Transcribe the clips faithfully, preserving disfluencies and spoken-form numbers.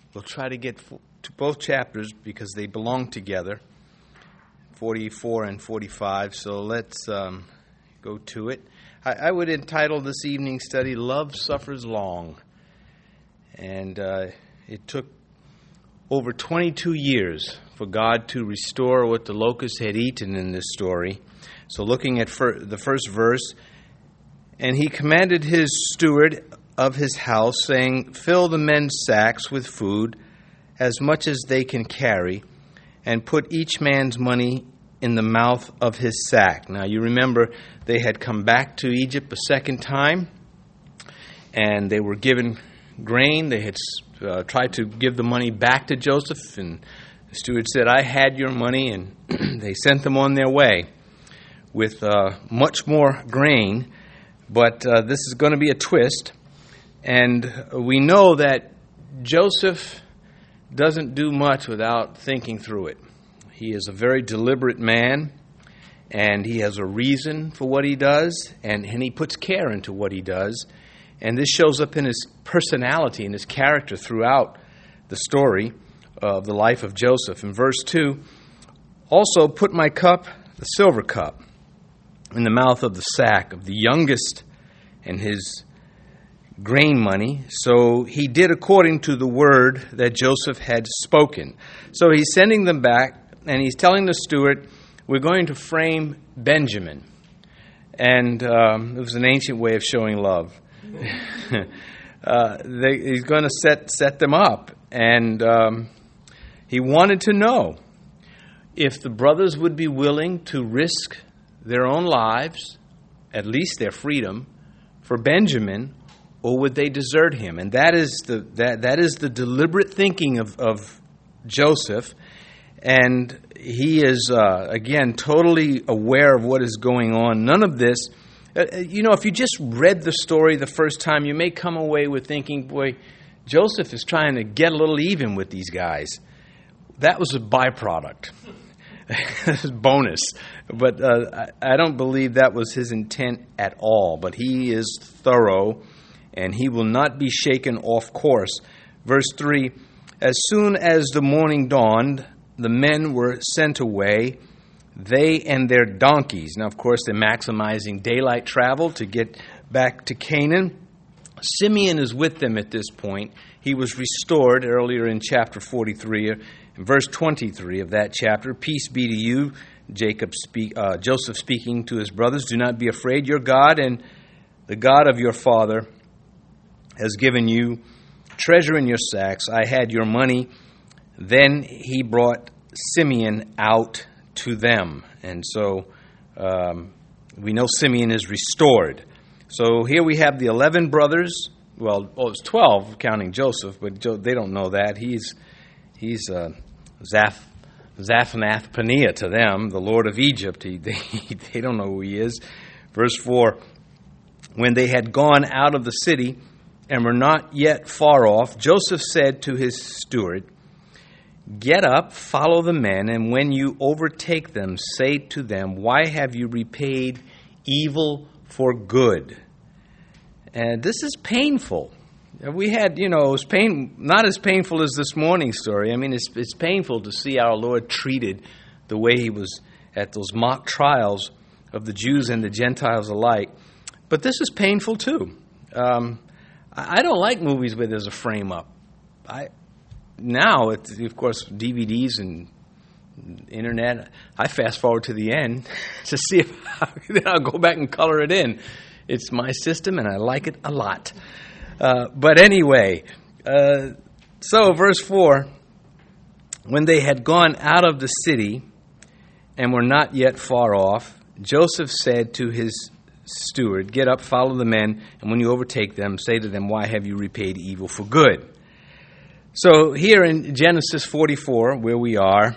We'll try to get to both chapters because they belong together, forty-four and forty-five. So let's um, go to it. I, I would entitle this evening study, Love Suffers Long. And uh, it took over twenty-two years for God to restore what the locusts had eaten in this story. So looking at fir- the first verse, and he commanded his steward of his house, saying, fill the men's sacks with food, as much as they can carry, and put each man's money in the mouth of his sack. Now you remember they had come back to Egypt a second time, and they were given grain. They had uh, tried to give the money back to Joseph, and the steward said, I had your money, and they sent them on their way with uh, much more grain. But uh, this is going to be a twist, and we know that Joseph doesn't do much without thinking through it. He is a very deliberate man, and he has a reason for what he does, and, and he puts care into what he does. And this shows up in his personality and his character throughout the story of the life of Joseph. In verse two, also put my cup, the silver cup, in the mouth of the sack of the youngest and his grain money. So he did according to the word that Joseph had spoken. So he's sending them back, and he's telling the steward, we're going to frame Benjamin. And um, it was an ancient way of showing love. uh, they, he's going to set set them up, and um, he wanted to know if the brothers would be willing to risk their own lives, at least their freedom, for Benjamin, or would they desert him? And that is the that that is the deliberate thinking of, of Joseph, and he is uh, again totally aware of what is going on. None of this. Uh, you know, if you just read the story the first time, you may come away with thinking, boy, Joseph is trying to get a little even with these guys. That was a byproduct. Bonus. But uh, I, I don't believe that was his intent at all. But he is thorough, and he will not be shaken off course. Verse three, as soon as the morning dawned, the men were sent away, they and their donkeys. Now, of course, they're maximizing daylight travel to get back to Canaan. Simeon is with them at this point. He was restored earlier in chapter forty-three, in verse twenty-three of that chapter. Peace be to you, Jacob speak, uh, Joseph speaking to his brothers. Do not be afraid. Your God and the God of your father has given you treasure in your sacks. I had your money. Then he brought Simeon out to them. And so um, we know Simeon is restored. So here we have the eleven brothers. Well, oh, it's twelve counting Joseph, but jo- they don't know that. He's he's uh, Zaph, Zaphnath-Paneah to them, the Lord of Egypt. He, they, they don't know who he is. Verse four, when they had gone out of the city and were not yet far off, Joseph said to his steward, get up, follow the men, and when you overtake them, say to them, why have you repaid evil for good? And this is painful. We had, you know, it was pain, not as painful as this morning's story. I mean, it's, it's painful to see our Lord treated the way he was at those mock trials of the Jews and the Gentiles alike. But this is painful too. Um, I don't like movies where there's a frame up. I... Now, it's, of course, D V Ds and internet, I fast forward to the end to see if I, then I'll go back and color it in. It's my system, and I like it a lot. Uh, but anyway, uh, so verse four, when they had gone out of the city and were not yet far off, Joseph said to his steward, get up, follow the men, and when you overtake them, say to them, why have you repaid evil for good? So here in Genesis forty-four, where we are,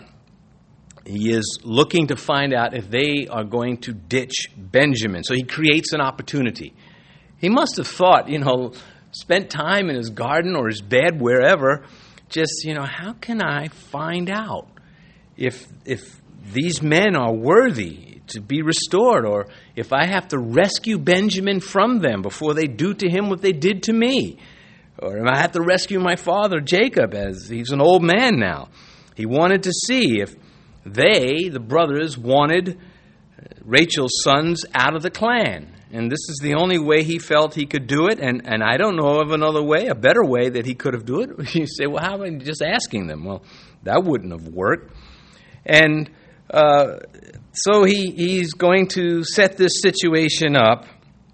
he is looking to find out if they are going to ditch Benjamin. So he creates an opportunity. He must have thought, you know, spent time in his garden or his bed, wherever, just, you know, how can I find out if if these men are worthy to be restored, or if I have to rescue Benjamin from them before they do to him what they did to me? Or I have to rescue my father, Jacob, as he's an old man now. He wanted to see if they, the brothers, wanted Rachel's sons out of the clan. And this is the only way he felt he could do it. And, and I don't know of another way, a better way that he could have do it. You say, well, how about just asking them? Well, that wouldn't have worked. And uh, so he, he's going to set this situation up.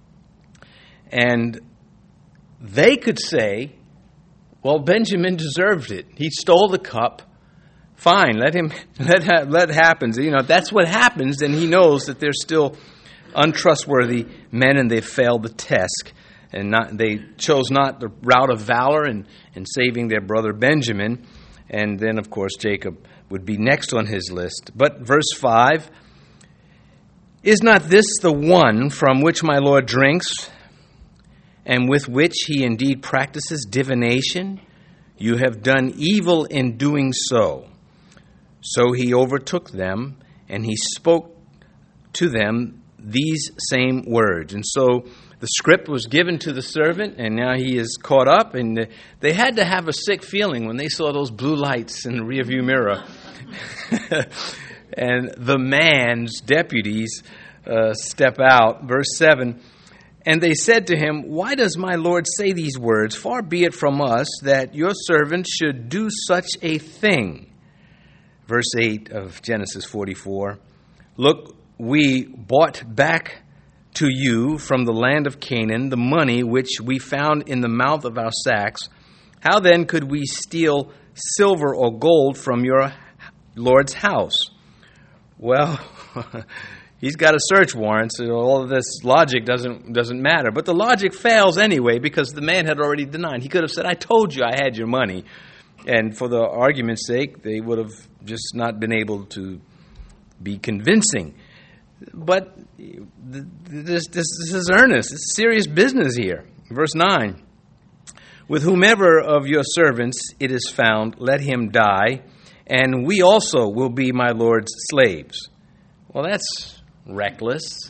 And they could say, well, Benjamin deserved it. He stole the cup. Fine, let him let ha- let happen. You know, if that's what happens, then he knows that they're still untrustworthy men and they've failed the test. And not, they chose not the route of valor in, in saving their brother Benjamin. And then, of course, Jacob would be next on his list. But verse five, is not this the one from which my Lord drinks, and with which he indeed practices divination? You have done evil in doing so. So he overtook them, and he spoke to them these same words. And so the script was given to the servant, and now he is caught up. And they had to have a sick feeling when they saw those blue lights in the rearview mirror. And the man's deputies uh, step out. Verse seven, and they said to him, why does my Lord say these words? Far be it from us that your servant should do such a thing. Verse eight of Genesis forty-four, look, we bought back to you from the land of Canaan the money which we found in the mouth of our sacks. How then could we steal silver or gold from your Lord's house? Well, he's got a search warrant, so all of this logic doesn't doesn't matter. But the logic fails anyway because the man had already denied. He could have said, I told you I had your money. And for the argument's sake, they would have just not been able to be convincing. But this, this, this is earnest. It's serious business here. Verse nine, with whomever of your servants it is found, let him die, and we also will be my Lord's slaves. Well, that's reckless.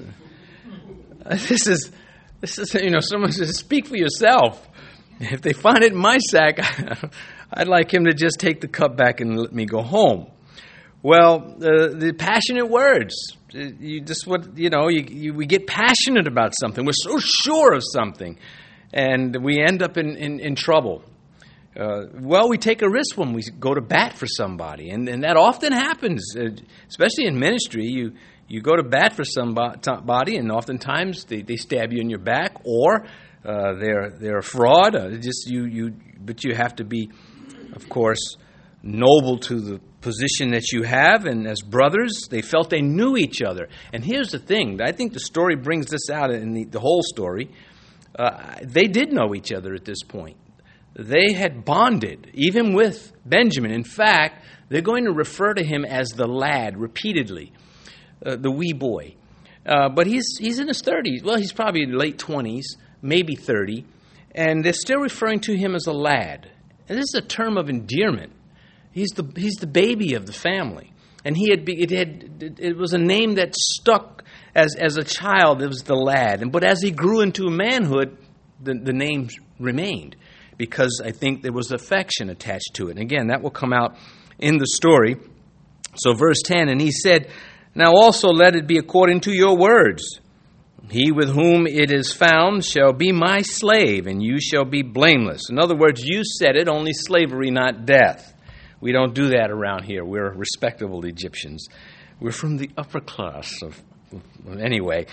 This is, this is, you know, someone says, speak for yourself. If they find it in my sack, I'd like him to just take the cup back and let me go home. Well, uh, the passionate words, you just what you know, you, you, we get passionate about something. We're so sure of something, and we end up in, in, in trouble. Uh, well, we take a risk when we go to bat for somebody, and, and that often happens, uh, especially in ministry. You you go to bat for somebody, and oftentimes they, they stab you in your back, or uh, they're they're a fraud. Uh, just you you, but you have to be, of course, noble to the position that you have, and as brothers, they felt they knew each other. And here's the thing, I think the story brings this out in the, the whole story. Uh, they did know each other at this point. They had bonded, even with Benjamin. In fact, they're going to refer to him as the lad repeatedly, uh, the wee boy. Uh, but he's he's in his thirties. Well, he's probably in late twenties, maybe thirty, and they're still referring to him as a lad. And this is a term of endearment. He's the he's the baby of the family, and he had be, it had it was a name that stuck as as a child. It was the lad, and but as he grew into manhood, the the name remained because I think there was affection attached to it. And again, that will come out in the story. So, verse ten, and he said, "Now also let it be according to your words. He with whom it is found shall be my slave, and you shall be blameless." In other words, you said it, only slavery, not death. We don't do that around here. We're respectable Egyptians. We're from the upper class of, of anyway.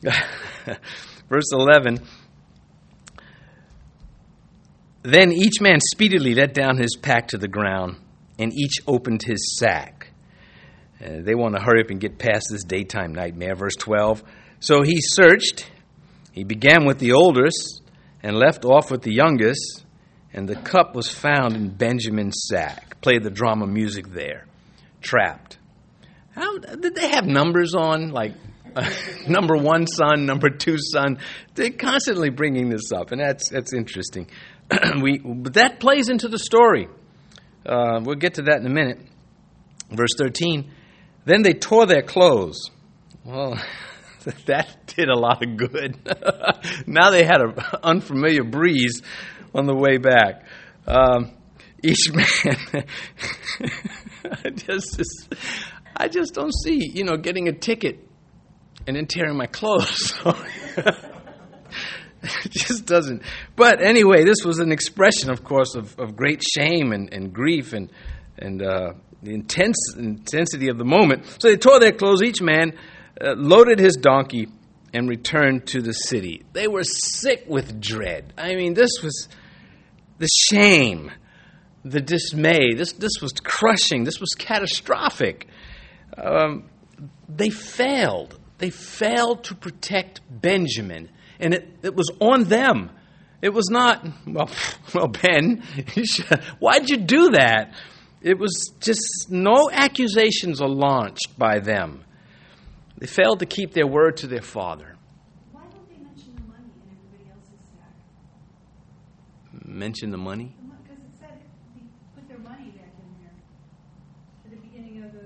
Verse eleven. Then each man speedily let down his pack to the ground, and each opened his sack. Uh, they want to hurry up and get past this daytime nightmare. Verse twelve. So he searched. He began with the oldest and left off with the youngest. And the cup was found in Benjamin's sack. Play the drama music there. Trapped. How did they have numbers on? Like uh, number one son, number two son. They're constantly bringing this up, and that's that's interesting. we but that plays into the story. Uh, we'll get to that in a minute. Verse thirteen. Then they tore their clothes. Well, that did a lot of good. Now they had an unfamiliar breeze on the way back. Um, each man, I just, just, I just don't see, you know, getting a ticket and then tearing my clothes. It just doesn't. But anyway, this was an expression, of course, of, of great shame and, and grief and and uh, the intense intensity of the moment. So they tore their clothes. Each man uh, loaded his donkey and returned to the city. They were sick with dread. I mean, this was the shame, the dismay. This this was crushing. This was catastrophic. Um, they failed. They failed to protect Benjamin. And it, it was on them. It was not, well, well, Ben, why'd you do that? It was just no accusations are launched by them. They failed to keep their word to their father. Why don't they mention the money in everybody else's stack? Mention the money? Because it said they put their money back in there at the beginning of the.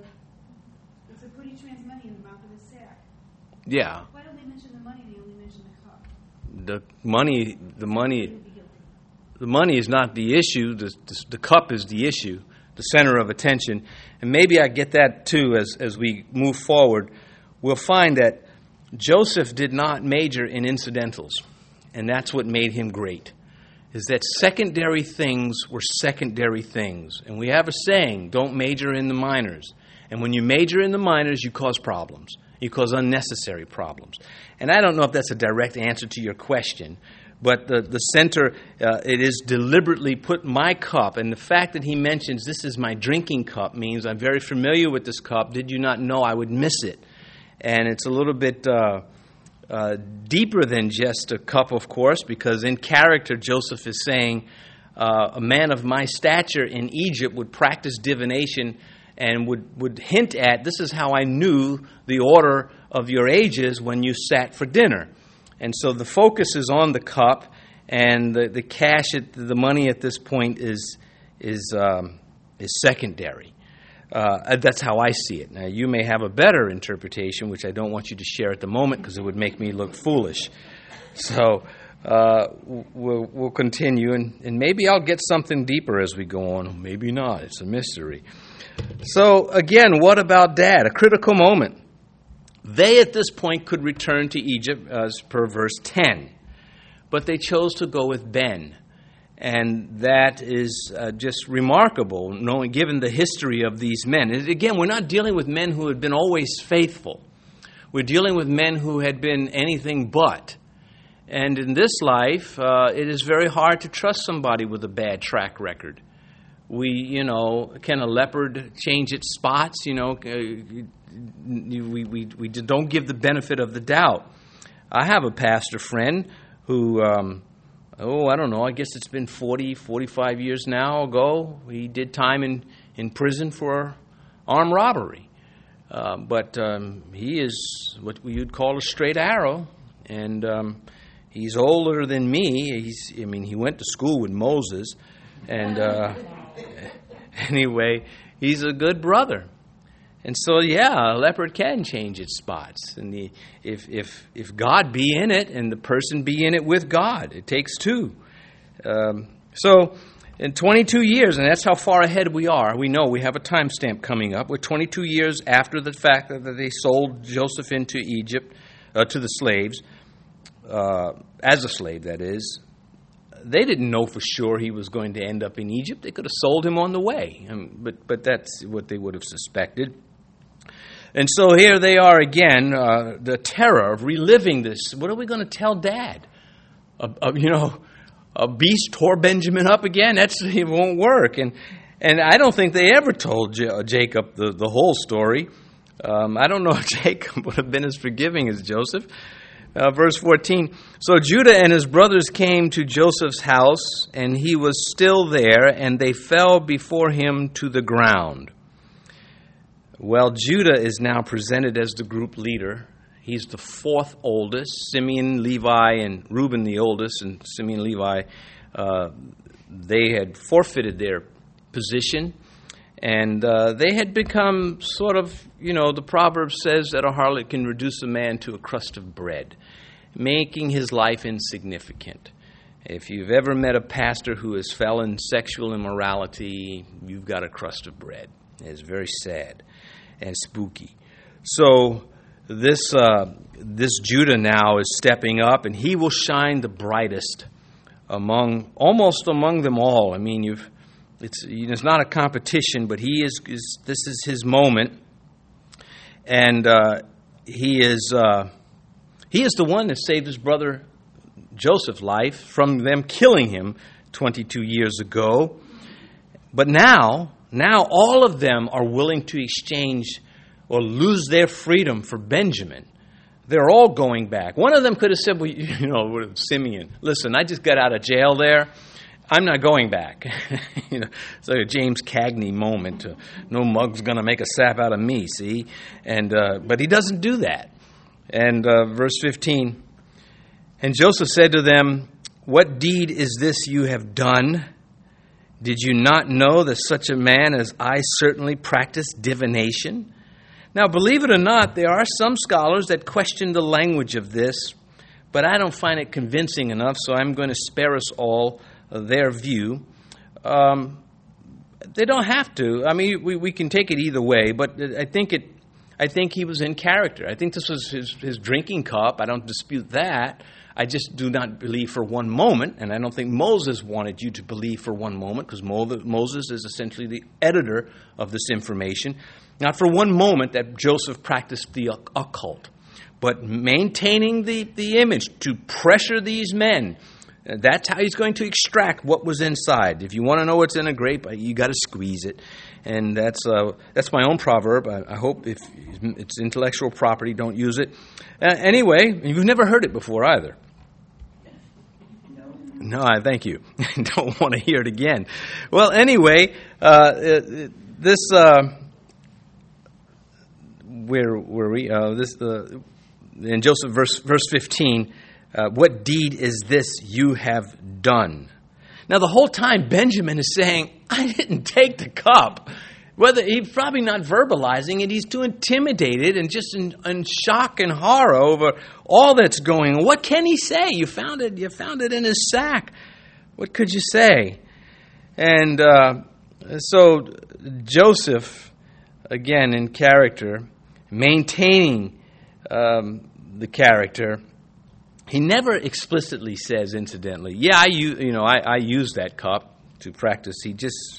It said put each man's money in the mouth of his sack. Yeah. Why don't they mention the money? They only mention the cup. The money, the money, the money is not the issue. The, the, the cup is the issue, the center of attention. And maybe I get that too as, as we move forward. We'll find that Joseph did not major in incidentals. And that's what made him great, is that secondary things were secondary things. And we have a saying, don't major in the minors. And when you major in the minors, you cause problems. You cause unnecessary problems. And I don't know if that's a direct answer to your question, but the, the center, uh, it is deliberately put my cup, and the fact that he mentions this is my drinking cup means I'm very familiar with this cup. Did you not know I would miss it? And it's a little bit uh, uh, deeper than just a cup, of course, because in character, Joseph is saying, uh, a man of my stature in Egypt would practice divination and would, would hint at, this is how I knew the order of your ages when you sat for dinner. And so the focus is on the cup, and the, the cash, at, the money at this point is is um, is secondary. Uh, that's how I see it. Now, you may have a better interpretation, which I don't want you to share at the moment because it would make me look foolish. So uh, we'll, we'll continue, and, and maybe I'll get something deeper as we go on. Maybe not. It's a mystery. So, again, what about Dad? A critical moment. They, at this point, could return to Egypt, as per verse ten. But they chose to go with Ben. And that is uh, just remarkable, knowing, given the history of these men. And again, we're not dealing with men who had been always faithful. We're dealing with men who had been anything but. And in this life, uh, it is very hard to trust somebody with a bad track record. We, you know, can a leopard change its spots? You know, we, we, we don't give the benefit of the doubt. I have a pastor friend who, um, oh, I don't know, I guess it's been forty, forty-five years now ago. He did time in, in prison for armed robbery. Uh, but um, he is what you'd call a straight arrow. And um, he's older than me. He's, I mean, he went to school with Moses. And uh, anyway, he's a good brother. And so, yeah, a leopard can change its spots. And the, if if if God be in it and the person be in it with God, it takes two. Um, so, in twenty-two years, and that's how far ahead we are. We know we have a timestamp coming up. We're twenty-two years after the fact that they sold Joseph into Egypt, uh, to the slaves, uh, as a slave, that is. They didn't know for sure he was going to end up in Egypt. They could have sold him on the way, um, but but that's what they would have suspected. And so here they are again, uh, the terror of reliving this. What are we going to tell Dad? Uh, uh, you know, a beast tore Benjamin up again? That's, it won't work. And and I don't think they ever told J- Jacob the, the whole story. Um, I don't know if Jacob would have been as forgiving as Joseph. Uh, verse fourteen, so Judah and his brothers came to Joseph's house, and he was still there, and they fell before him to the ground. Well, Judah is now presented as the group leader. He's the fourth oldest. Simeon, Levi, and Reuben the oldest. And Simeon, Levi, uh, they had forfeited their position. And uh, they had become sort of, you know, the proverb says that a harlot can reduce a man to a crust of bread, making his life insignificant. If you've ever met a pastor who has fell in sexual immorality, you've got a crust of bread. It's very sad and spooky. So this uh, this Judah now is stepping up, and he will shine the brightest among almost among them all. I mean, you've it's it's not a competition, but he is, is this is his moment, and uh, he is uh, he is the one that saved his brother Joseph's life from them killing him twenty-two years ago. But now, now all of them are willing to exchange or lose their freedom for Benjamin. They're all going back. One of them could have said, well, you know, with Simeon, listen, I just got out of jail there. I'm not going back. You know, it's like a James Cagney moment. Uh, no mug's going to make a sap out of me, see? And uh, but he doesn't do that. And uh, verse fifteen, and Joseph said to them, what deed is this you have done? Did you not know that such a man as I certainly practiced divination? Now, believe it or not, there are some scholars that question the language of this, but I don't find it convincing enough, so I'm going to spare us all their view. Um, they don't have to. I mean, we, we can take it either way, but I think it. I think he was in character. I think this was his, his drinking cup. I don't dispute that. I just do not believe for one moment, and I don't think Moses wanted you to believe for one moment, because Moses is essentially the editor of this information. Not for one moment that Joseph practiced the occult, but maintaining the, the image to pressure these men. That's how he's going to extract what was inside. If you want to know what's in a grape, you got to squeeze it. And that's uh, that's my own proverb. I, I hope if it's intellectual property, don't use it. Uh, anyway, you've never heard it before either. No, I thank you. Don't want to hear it again. Well, anyway, uh, this uh, where were we? Uh, this uh, in Joseph verse verse fifteen. Uh, what deed is this you have done? Now, the whole time Benjamin is saying, I didn't take the cup. Whether he's probably not verbalizing it, he's too intimidated and just in, in shock and horror over all that's going on. What can he say? You found it. You found it in his sack. What could you say? And uh, so Joseph, again in character, maintaining um, the character. He never explicitly says, incidentally, yeah, I use, you know, I, I use that cup to practice. He just,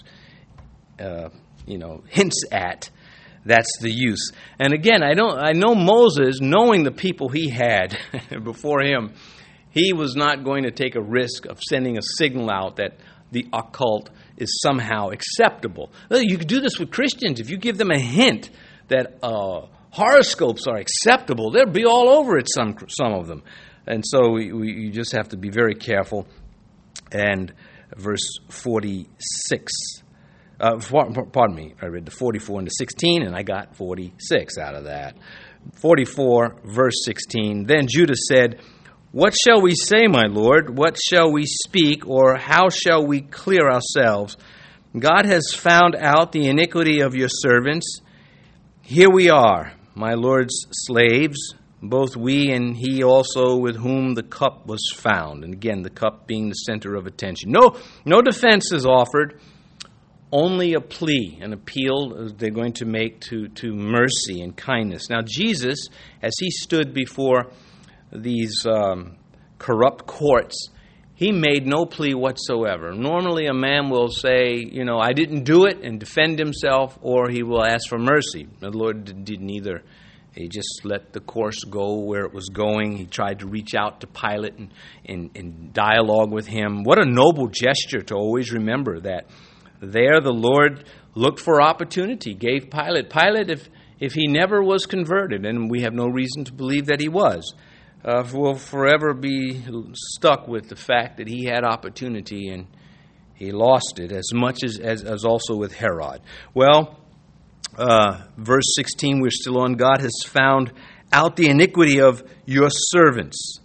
uh, you know, hints at that's the use. And again, I don't. I know Moses, knowing the people he had before him, he was not going to take a risk of sending a signal out that the occult is somehow acceptable. You could do this with Christians. If you give them a hint that uh, horoscopes are acceptable, they'll be all over it, some some of them. And so we, we, you just have to be very careful. And verse forty-six, uh, pardon me, I read the forty-four and the sixteen, and I got forty-six out of that. forty-four, verse sixteen, then Judah said, what shall we say, my Lord? What shall we speak, or how shall we clear ourselves? God has found out the iniquity of your servants. Here we are, my Lord's slaves, both we and he also with whom the cup was found. And again, the cup being the center of attention. No, no defense is offered, only a plea, an appeal they're going to make to, to mercy and kindness. Now, Jesus, as he stood before these um, corrupt courts, he made no plea whatsoever. Normally, a man will say, you know, I didn't do it, and defend himself, or he will ask for mercy. The Lord did neither. He just let the course go where it was going. He tried to reach out to Pilate and, and, and dialogue with him. What a noble gesture to always remember that there the Lord looked for opportunity, gave Pilate. Pilate, if, if he never was converted, and we have no reason to believe that he was, uh, will forever be stuck with the fact that he had opportunity and he lost it, as much as, as, as also with Herod. Well, Uh, verse sixteen, we're still on. God has found out the iniquity of your servants.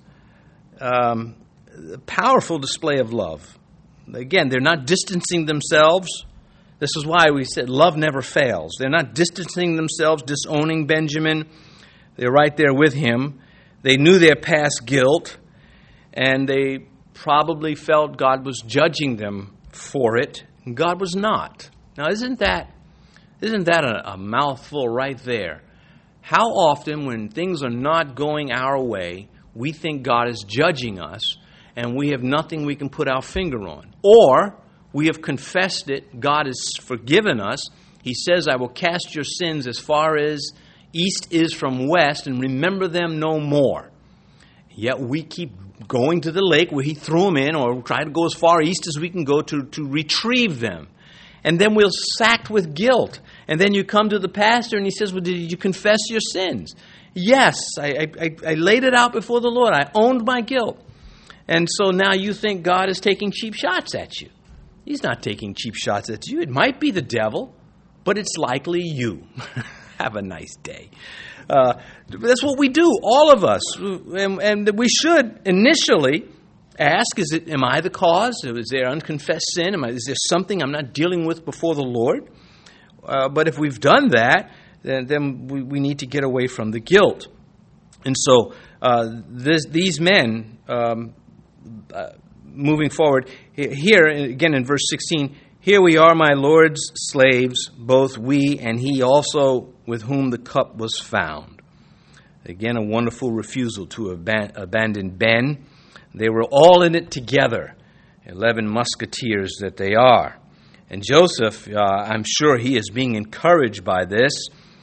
Um, powerful display of love. Again, they're not distancing themselves. This is why we said love never fails. They're not distancing themselves, disowning Benjamin. They're right there with him. They knew their past guilt, and they probably felt God was judging them for it. God was not. Now, isn't that isn't that a, a mouthful right there? How often, when things are not going our way, we think God is judging us, and we have nothing we can put our finger on. Or we have confessed it, God has forgiven us. He says, I will cast your sins as far as east is from west, and remember them no more. Yet we keep going to the lake where he threw them in, or try to go as far east as we can go to, to retrieve them. And then we're sacked with guilt. And then you come to the pastor and he says, well, did you confess your sins? Yes, I, I, I laid it out before the Lord. I owned my guilt. And so now you think God is taking cheap shots at you. He's not taking cheap shots at you. It might be the devil, but it's likely you. Have a nice day. Uh, that's what we do, all of us. And, and we should initially ask, is it, am I the cause? Is there unconfessed sin? Am I, is there something I'm not dealing with before the Lord? Uh, but if we've done that, then, then we, we need to get away from the guilt. And so uh, this, these men, um, uh, moving forward, here, again in verse sixteen, here we are, my Lord's slaves, both we and he also with whom the cup was found. Again, a wonderful refusal to aban- abandon Ben. They were all in it together, eleven musketeers that they are. And Joseph, uh, I'm sure he is being encouraged by this.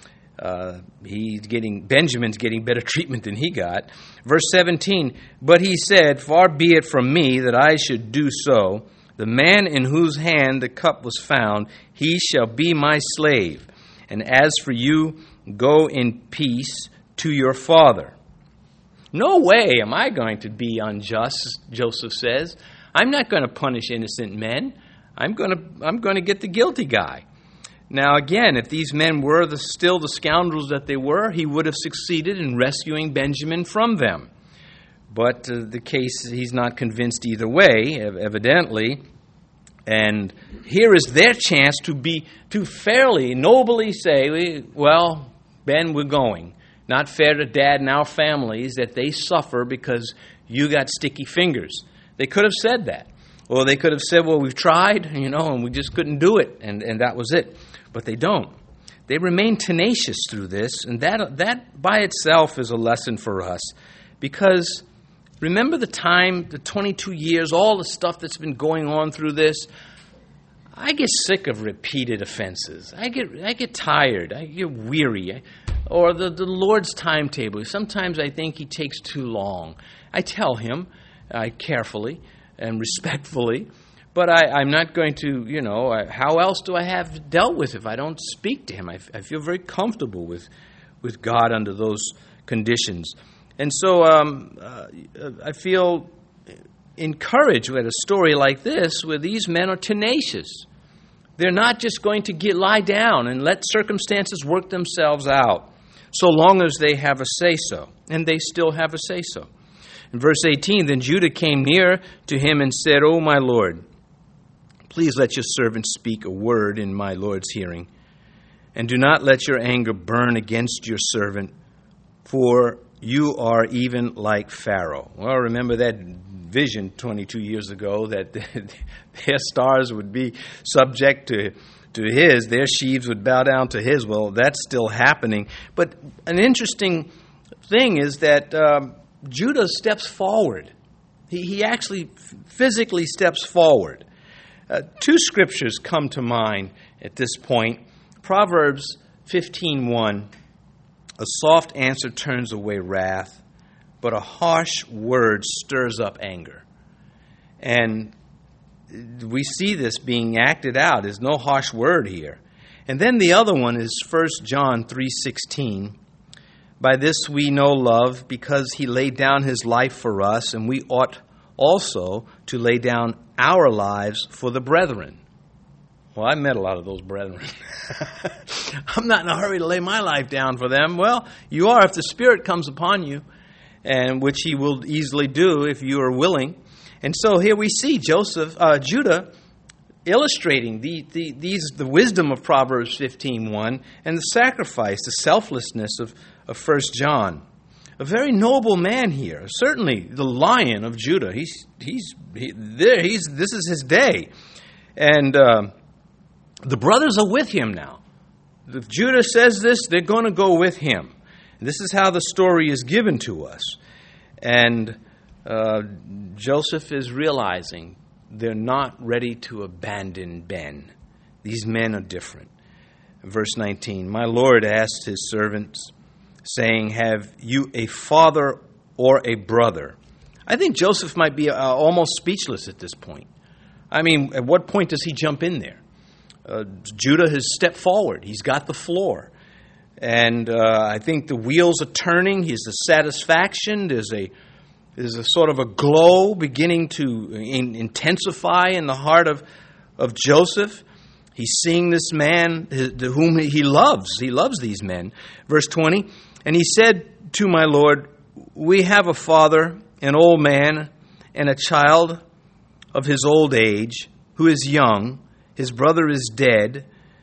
Uh, he's getting, Benjamin's getting better treatment than he got. Verse seventeen, but he said, far be it from me that I should do so. The man in whose hand the cup was found, he shall be my slave. And as for you, go in peace to your father. No way am I going to be unjust, Joseph says. I'm not going to punish innocent men. I'm going to I'm going to get the guilty guy. Now again, if these men were the, still the scoundrels that they were, he would have succeeded in rescuing Benjamin from them. But uh, the case, he's not convinced either way, evidently. And here is their chance to be to fairly, nobly say, well, Ben, we're going. Not fair to Dad and our families that they suffer because you got sticky fingers. They could have said that. Or they could have said, well, we've tried, you know, and we just couldn't do it, and, and that was it. But they don't. They remain tenacious through this, and that that by itself is a lesson for us. Because remember the time, the twenty-two years, all the stuff that's been going on through this? I get sick of repeated offenses. I get I get tired. I get weary. I, or the, the Lord's timetable. Sometimes I think he takes too long. I tell him uh, carefully and respectfully, but I, I'm not going to, you know, I, how else do I have dealt with if I don't speak to him? I, I feel very comfortable with, with God under those conditions. And so um, uh, I feel encouraged with a story like this where these men are tenacious. They're not just going to get lie down and let circumstances work themselves out so long as they have a say-so. And they still have a say-so. In verse eighteen, then Judah came near to him and said, O my Lord, please let your servant speak a word in my Lord's hearing, and do not let your anger burn against your servant, for you are even like Pharaoh. Well, remember that vision twenty-two years ago that their stars would be subject to, to his, their sheaves would bow down to his. Well, that's still happening. But an interesting thing is that um, Judah steps forward. He, he actually physically steps forward. Uh, two scriptures come to mind at this point. Proverbs fifteen one. A soft answer turns away wrath, but a harsh word stirs up anger. And we see this being acted out. There's no harsh word here. And then the other one is First John three sixteen. By this we know love, because he laid down his life for us, and we ought also to lay down our lives for the brethren. Well, I met a lot of those brethren. I'm not in a hurry to lay my life down for them. Well, you are if the Spirit comes upon you, and which he will easily do if you are willing. And so here we see Joseph, uh, Judah, illustrating the, the these the wisdom of Proverbs fifteen one and the sacrifice, the selflessness of, of First John. a very noble man here. Certainly the Lion of Judah. He's he's he, there. He's this is his day, and uh, the brothers are with him now. If Judah says this, they're going to go with him. This is how the story is given to us, and uh, Joseph is realizing they're not ready to abandon Ben. These men are different. Verse nineteen, my Lord asked his servants, saying, have you a father or a brother? I think Joseph might be uh, almost speechless at this point. I mean, at what point does he jump in there? Uh, Judah has stepped forward. He's got the floor. And uh, I think the wheels are turning. He's a satisfaction. There's a there's a sort of a glow beginning to in, intensify in the heart of, of Joseph. He's seeing this man whom he loves. He loves these men. Verse twenty, and he said to my Lord, we have a father, an old man, and a child of his old age, who is young. His brother is dead,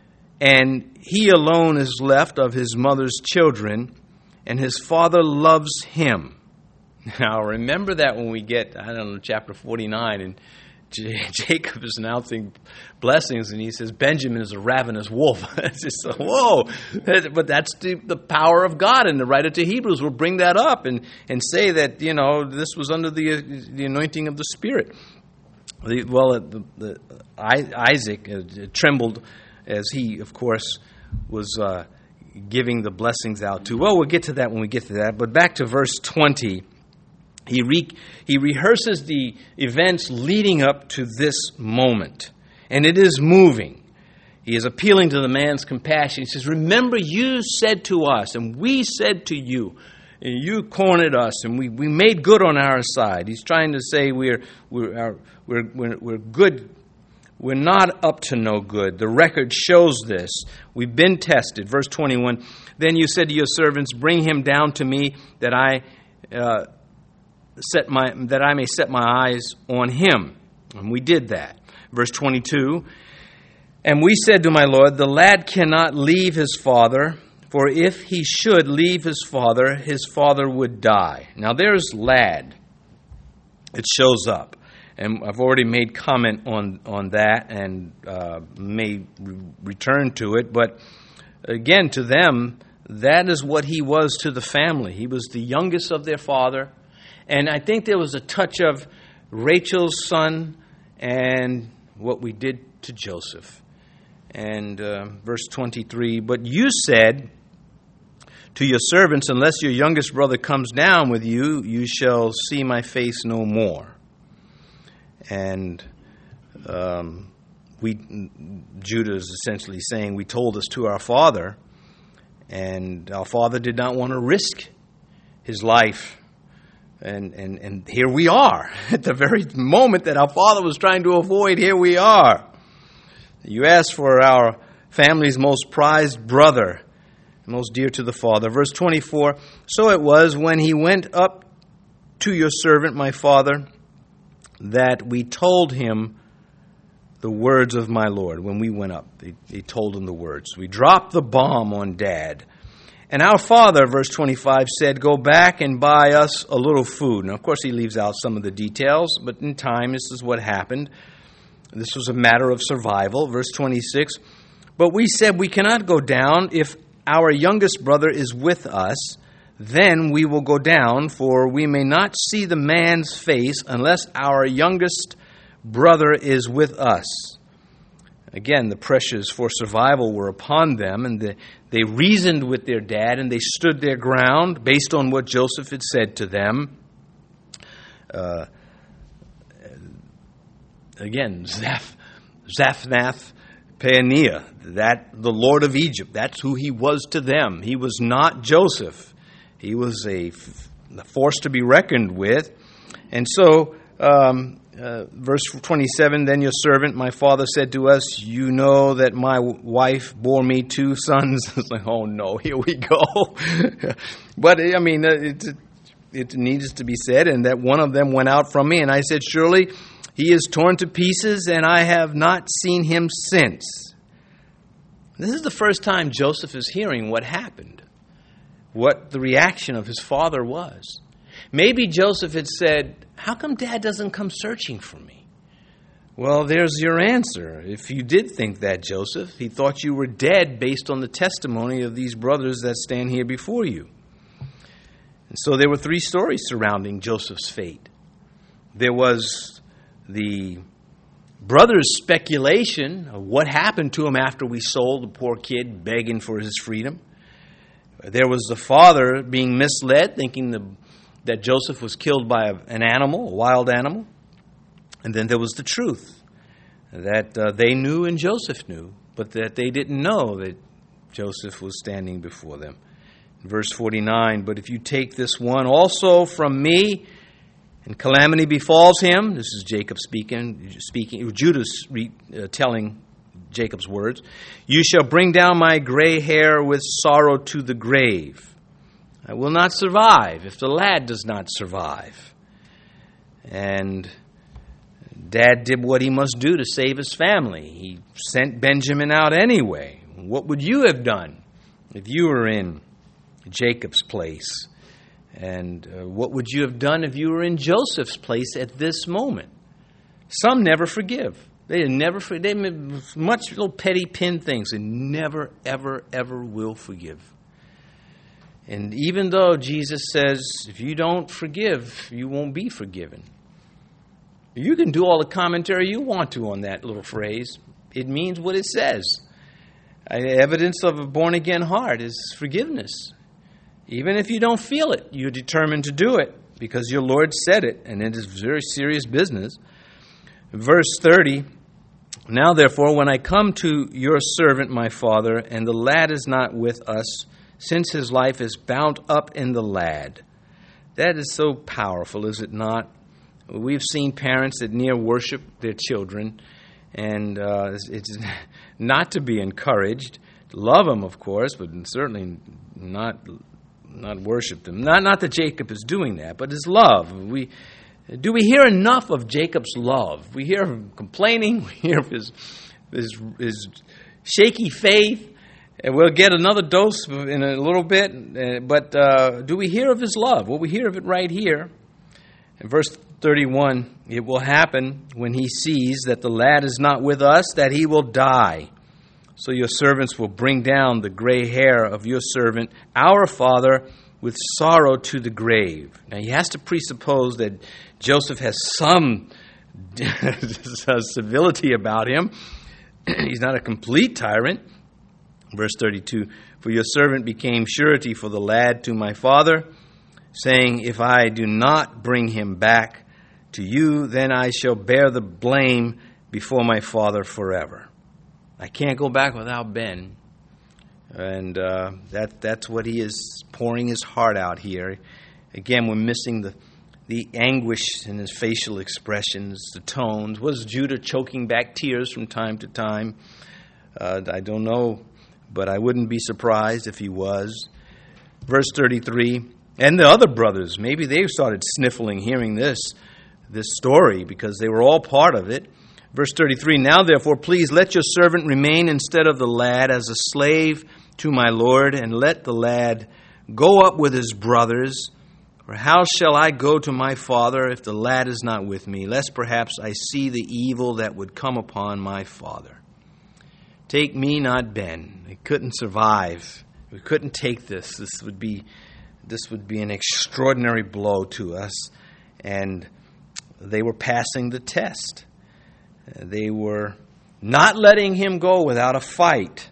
and he alone is left of his mother's children, and his father loves him. Now, remember that when we get, I don't know, chapter forty-nine, and J- Jacob is announcing blessings, and he says, Benjamin is a ravenous wolf. It's just, whoa! But that's the, the power of God, and the writer to Hebrews will bring that up and, and say that, you know, this was under the, the anointing of the Spirit. The, well, the, the, Isaac uh, trembled as he, of course, was uh, giving the blessings out to. Well, we'll get to that when we get to that. But back to verse twenty. He re- he rehearses the events leading up to this moment. And it is moving. He is appealing to the man's compassion. He says, remember you said to us, and we said to you, and you cornered us, and we, we made good on our side. He's trying to say we're we're our, we're, we're we're good. We're not up to no good. The record shows this. We've been tested. Verse twenty-one. Then you said to your servants, bring him down to me, that I uh, set my that I may set my eyes on him. And we did that. Verse twenty-two. And we said to my Lord, the lad cannot leave his father, for if he should leave his father, his father would die. Now there's lad. It shows up. And I've already made comment on, on that and uh, may re- return to it. But again, to them, that is what he was to the family. He was the youngest of their father. And I think there was a touch of Rachel's son and what we did to Joseph. And uh, verse twenty-three, but you said to your servants, unless your youngest brother comes down with you, you shall see my face no more. And um, we, Judah is essentially saying, we told this to our father, and our father did not want to risk his life. And, and, and here we are. At the very moment that our father was trying to avoid, here we are. You asked for our family's most prized brother, most dear to the father. Verse twenty-four, so it was when he went up to your servant, my father, that we told him the words of my Lord. When we went up, he, he told him the words. We dropped the bomb on Dad. And our father, verse twenty-five, said, go back and buy us a little food. Now, of course, he leaves out some of the details, but in time, this is what happened. This was a matter of survival. Verse twenty-six, but we said we cannot go down. If our youngest brother is with us, then we will go down, for we may not see the man's face unless our youngest brother is with us. Again, the pressures for survival were upon them, and the, they reasoned with their dad, and they stood their ground based on what Joseph had said to them. Uh, again, Zaph, Zaphnath Paneah, that the Lord of Egypt, that's who he was to them. He was not Joseph. He was a, a force to be reckoned with. And so, um, uh, verse twenty-seven, then your servant, my father, said to us, you know that my wife bore me two sons. It's like, oh no, here we go. But, I mean, it, it needs to be said, and that one of them went out from me. And I said, surely he is torn to pieces, and I have not seen him since. This is the first time Joseph is hearing what happened. what the reaction of his father was. Maybe Joseph had said, "How come Dad doesn't come searching for me?" Well, there's your answer. If you did think that, Joseph, he thought you were dead based on the testimony of these brothers that stand here before you. And so there were three stories surrounding Joseph's fate. There was the brothers' speculation of what happened to him after we sold the poor kid begging for his freedom. There was the father being misled, thinking the, that Joseph was killed by a, an animal, a wild animal. And then there was the truth that uh, they knew and Joseph knew, but that they didn't know that Joseph was standing before them. Verse forty-nine, "But if you take this one also from me, and calamity befalls him," this is Jacob speaking, speaking Judah re, uh, telling Jacob's words, "you shall bring down my gray hair with sorrow to the grave. I will not survive if the lad does not survive." And Dad did what he must do to save his family. He sent Benjamin out anyway. What would you have done if you were in Jacob's place? And uh, what would you have done if you were in Joseph's place at this moment? Some never forgive. They never forgive. They make much little petty pin things and never, ever, ever will forgive. And even though Jesus says, if you don't forgive, you won't be forgiven. You can do all the commentary you want to on that little phrase. It means what it says. Evidence of a born-again heart is forgiveness. Even if you don't feel it, you're determined to do it because your Lord said it, and it is very serious business. Verse thirty, "Now therefore, when I come to your servant my father, and the lad is not with us, since his life is bound up in the lad." That is so powerful, is it not? We've seen parents that near worship their children, and uh, it's, it's not to be encouraged. Love them, of course, but certainly not not worship them. Not not that Jacob is doing that, but his love. We do we hear enough of Jacob's love? We hear of him complaining. We hear of his his, his shaky faith. And we'll get another dose in a little bit. But uh, do we hear of his love? Well, we hear of it right here. In verse thirty-one, "It will happen when he sees that the lad is not with us, that he will die. So your servants will bring down the gray hair of your servant, our father, with sorrow to the grave." Now, he has to presuppose that Joseph has some civility about him. He's not a complete tyrant. Verse thirty-two, "For your servant became surety for the lad to my father, saying, if I do not bring him back to you, then I shall bear the blame before my father forever." I can't go back without Ben. And uh, that that's what he is pouring his heart out here. Again, we're missing the the anguish in his facial expressions, the tones. Was Judah choking back tears from time to time? Uh, I don't know, but I wouldn't be surprised if he was. Verse thirty-three, and the other brothers, maybe they started sniffling hearing this, this story because they were all part of it. Verse thirty-three, "Now therefore, please let your servant remain instead of the lad as a slave to my Lord, and let the lad go up with his brothers. For how shall I go to my father if the lad is not with me, lest perhaps I see the evil that would come upon my father? Take me, not Ben." They couldn't survive. We couldn't take this. This would be, this would be an extraordinary blow to us. And they were passing the test. They were not letting him go without a fight.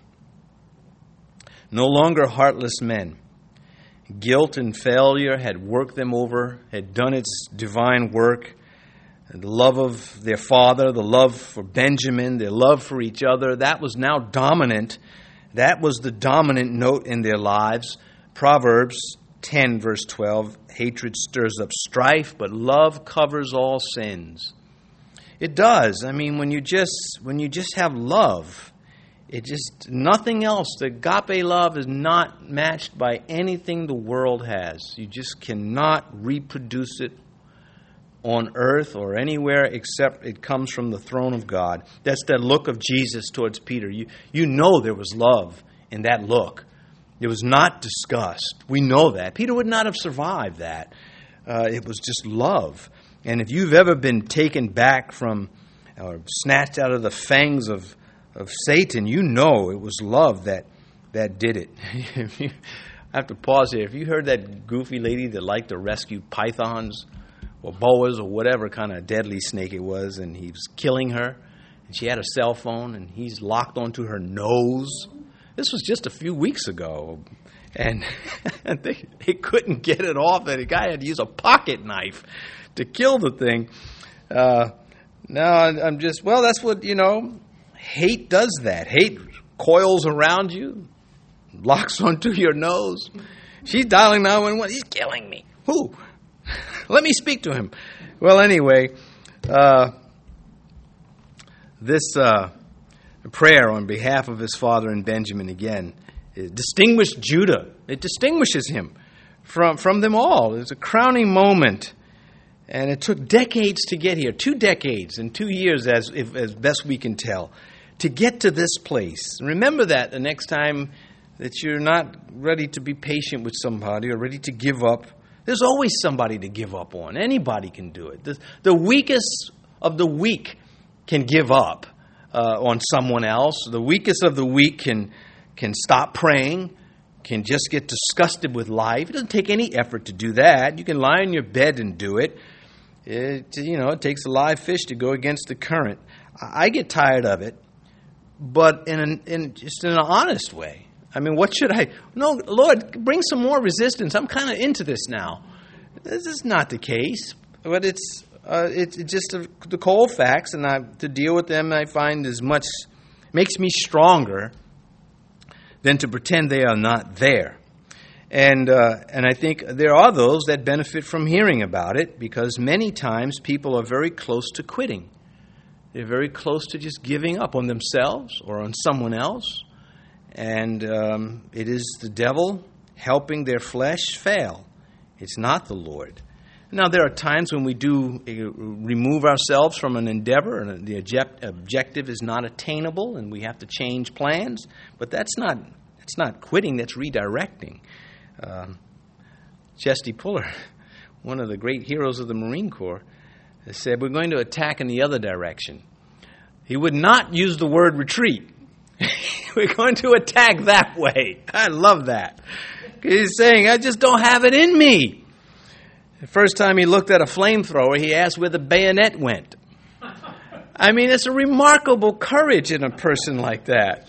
No longer heartless men. Guilt and failure had worked them over, had done its divine work. The love of their father, the love for Benjamin, their love for each other, that was now dominant. That was the dominant note in their lives. Proverbs ten, verse twelve, "Hatred stirs up strife, but love covers all sins." It does. I mean, when you just when you just have love, it just nothing else. The agape love is not matched by anything the world has. You just cannot reproduce it on earth or anywhere except it comes from the throne of God. That's that look of Jesus towards Peter. You you know there was love in that look. It was not disgust. We know that. Peter would not have survived that. Uh, it was just love. And if you've ever been taken back from or snatched out of the fangs of, of Satan, you know it was love that, that did it. I have to pause here. Have you heard that goofy lady that liked to rescue pythons or boas or whatever kind of deadly snake it was, and he was killing her, and she had a cell phone, and he's locked onto her nose? This was just a few weeks ago, and they, they couldn't get it off, and the guy had to use a pocket knife to kill the thing. Uh, now I'm just, well, that's what, you know, hate does that. Hate coils around you, locks onto your nose. She's dialing nine one one. He's killing me. Who? Let me speak to him. Well, anyway, uh, this uh, prayer on behalf of his father and Benjamin again it distinguished Judah. It distinguishes him from, from them all. It's a crowning moment. And it took decades to get here, two decades and two years as, if, as best we can tell, to get to this place. Remember that the next time that you're not ready to be patient with somebody or ready to give up. There's always somebody to give up on. Anybody can do it. The, the weakest of the weak can give up uh, on someone else. The weakest of the weak can can stop praying, can just get disgusted with life. It doesn't take any effort to do that. You can lie in your bed and do it. It, you know, it takes a live fish to go against the current. I get tired of it, but in, an, in just in an honest way. I mean, what should I... No, Lord, bring some more resistance. I'm kind of into this now. This is not the case, but it's uh, it's just a, the cold facts, and I, to deal with them, I find as much makes me stronger than to pretend they are not there. And uh, and I think there are those that benefit from hearing about it, because many times people are very close to quitting. They're very close to just giving up on themselves or on someone else. And um, it is the devil helping their flesh fail. It's not the Lord. Now, there are times when we do uh, remove ourselves from an endeavor and the object- objective is not attainable and we have to change plans. But that's not that's not quitting, that's redirecting. Um, Chesty Puller, one of the great heroes of the Marine Corps, said, we're going to attack in the other direction. He would not use the word retreat. We're going to attack that way. I love that. He's saying, I just don't have it in me. The first time he looked at a flamethrower, he asked where the bayonet went. I mean, it's a remarkable courage in a person like that.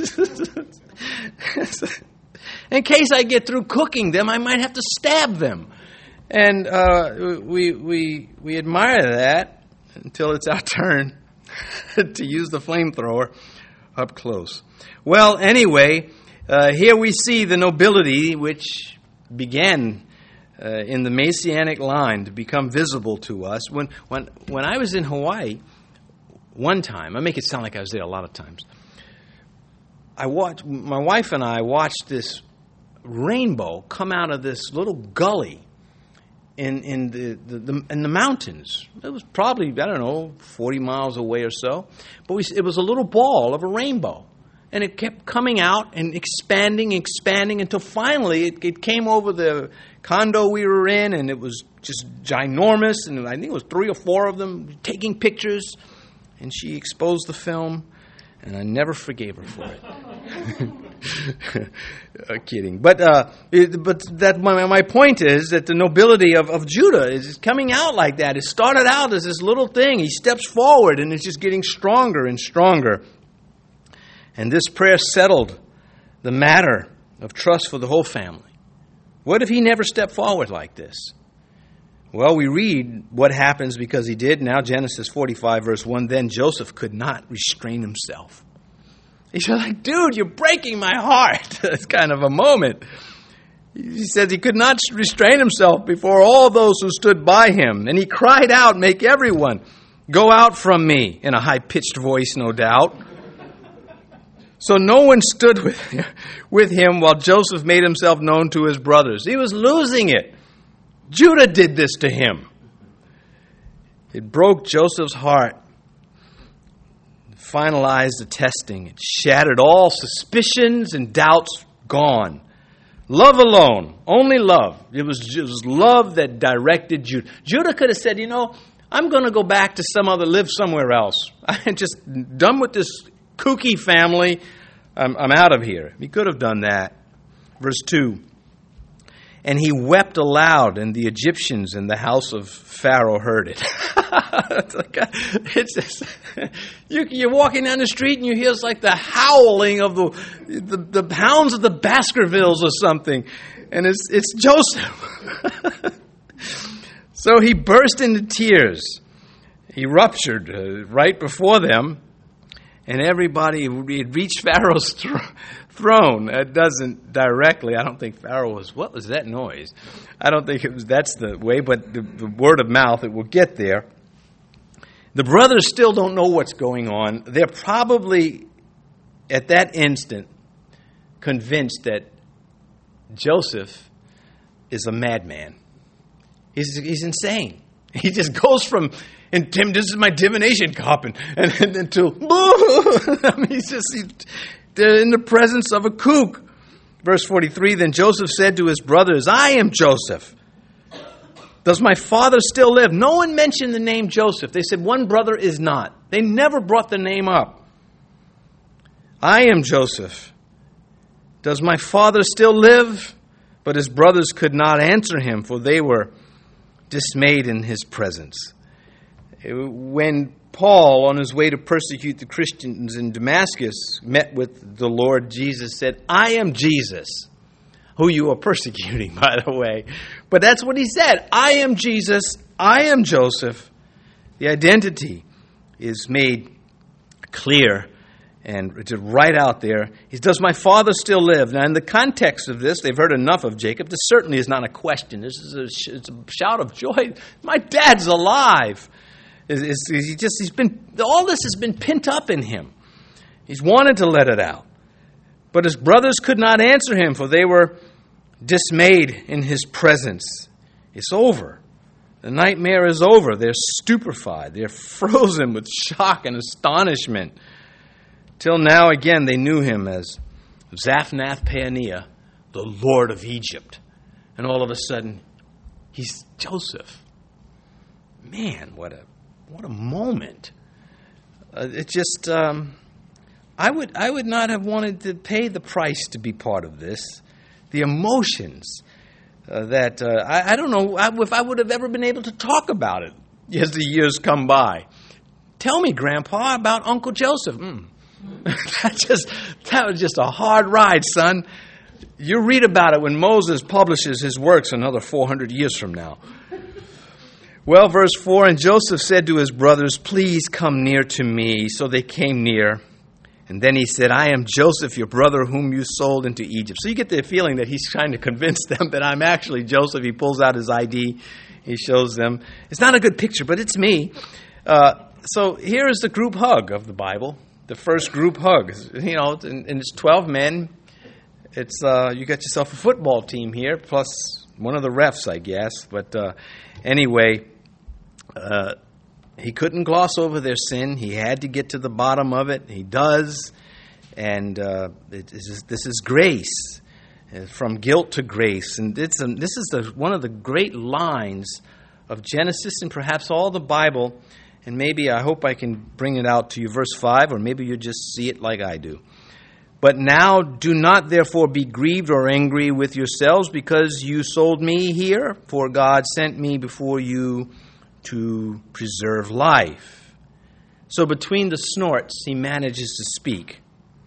In case I get through cooking them, I might have to stab them. And uh, we, we, we admire that until it's our turn to use the flamethrower up close. Well, anyway, uh, here we see the nobility which began uh, in the Messianic line to become visible to us. When, when, when I was in Hawaii one time, I make it sound like I was there a lot of times, I watched, my wife and I watched this rainbow come out of this little gully in in the, the, the in the mountains. It was probably, I don't know, forty miles away or so. But we, it was a little ball of a rainbow. And it kept coming out and expanding, expanding, until finally it, it came over the condo we were in, and it was just ginormous. And I think it was three or four of them taking pictures. And she exposed the film, and I never forgave her for it. uh, kidding. But uh, it, but that my, my point is that the nobility of, of Judah is coming out like that. It started out as this little thing. He steps forward, and it's just getting stronger and stronger. And this prayer settled the matter of trust for the whole family. What if he never stepped forward like this? Well, we read what happens because he did. Now Genesis forty-five, verse one, then Joseph could not restrain himself. He's like, dude, you're breaking my heart. It's kind of a moment. He says he could not restrain himself before all those who stood by him. And he cried out, make everyone go out from me, in a high-pitched voice, no doubt. So no one stood with him, with him while Joseph made himself known to his brothers. He was losing it. Judah did this to him. It broke Joseph's heart. Finalized the testing. It shattered all suspicions and doubts gone. Love alone. Only love. It was, it was love that directed Judah. Judah could have said, you know, I'm going to go back to some other, live somewhere else. I'm just done with this kooky family. I'm, I'm out of here. He could have done that. Verse two. And he wept aloud, and the Egyptians in the house of Pharaoh heard it. It's like a, it's just, you, you're walking down the street and you hear it's like the howling of the, the the hounds of the Baskervilles or something, and it's it's Joseph. So he burst into tears. He ruptured uh, right before them, and everybody had reached Pharaoh's throne. Throne. It doesn't directly. I don't think Pharaoh was, what was that noise? I don't think it was, that's the way, but the, the word of mouth, it will get there. The brothers still don't know what's going on. They're probably, at that instant, convinced that Joseph is a madman. He's, he's insane. He just goes from, and Tim, this is my divination cup, and, and, and until, I mean, he's just, he, they're in the presence of a kook. Verse forty-three, then Joseph said to his brothers, I am Joseph. Does my father still live? No one mentioned the name Joseph. They said one brother is not. They never brought the name up. I am Joseph. Does my father still live? But his brothers could not answer him, for they were dismayed in his presence. When Paul, on his way to persecute the Christians in Damascus, met with the Lord, Jesus said, I am Jesus, who you are persecuting, by the way. But that's what he said. I am Jesus. I am Joseph. The identity is made clear and it's right out there. He says, does my father still live? Now, in the context of this, they've heard enough of Jacob. This certainly is not a question. This is a, it's a shout of joy. My dad's alive. Is, is, is he just, he's been, all this has been pent up in him. He's wanted to let it out. But his brothers could not answer him, for they were dismayed in his presence. It's over. The nightmare is over. They're stupefied. They're frozen with shock and astonishment. Till now, again, they knew him as Zaphnath-Paaneah, the Lord of Egypt. And all of a sudden, he's Joseph. Man, what a What a moment. Uh, it just, um, I would I would not have wanted to pay the price to be part of this. The emotions uh, that, uh, I, I don't know if I would have ever been able to talk about it as the years come by. Tell me, Grandpa, about Uncle Joseph. Mm. that, just, that was just a hard ride, son. You read about it when Moses publishes his works another four hundred years from now. Well, verse four, and Joseph said to his brothers, please come near to me. So they came near. And then he said, I am Joseph, your brother, whom you sold into Egypt. So you get the feeling that he's trying to convince them that I'm actually Joseph. He pulls out his I D. He shows them. It's not a good picture, but it's me. Uh, so here is the group hug of the Bible. The first group hug. You know, and, and it's twelve men. It's uh, you got yourself a football team here, plus one of the refs, I guess. But uh, anyway... Uh, he couldn't gloss over their sin. He had to get to the bottom of it. He does. And uh, it is, this is grace, uh, from guilt to grace. And it's a, this is the, one of the great lines of Genesis and perhaps all the Bible. And maybe I hope I can bring it out to you. Verse five, or maybe you just see it like I do. But now do not therefore be grieved or angry with yourselves because you sold me here, for God sent me before you to preserve life. So between the snorts, he manages to speak.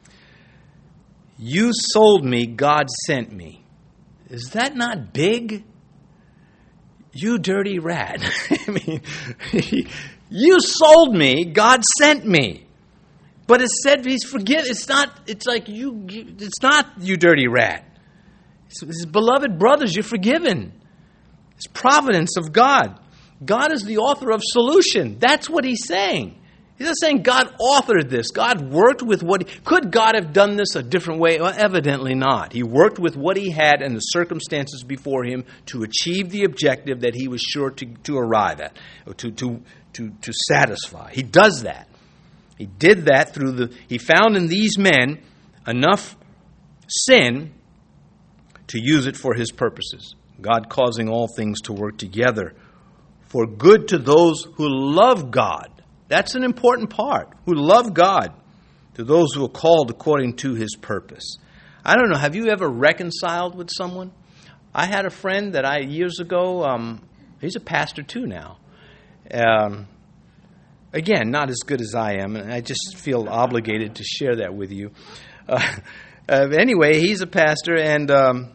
You sold me, God sent me. Is that not big? You dirty rat. I mean, you sold me, God sent me. But it said he's forget. It's not. It's like you. It's not you dirty rat. It's his beloved brothers. You're forgiven. It's providence of God. God is the author of solution. That's what he's saying. He's not saying God authored this. God worked with what... He, could God have done this a different way? Well, evidently not. He worked with what he had and the circumstances before him to achieve the objective that he was sure to, to arrive at, or to, to, to, to satisfy. He does that. He did that through the... He found in these men enough sin to use it for His purposes. God causing all things to work together for good to those who love God. That's an important part. Who love God. To those who are called according to His purpose. I don't know, have you ever reconciled with someone? I had a friend that I, years ago, um, he's a pastor too now. Um, again, not as good as I am, and I just feel obligated to share that with you. Uh, uh, anyway, he's a pastor, and um,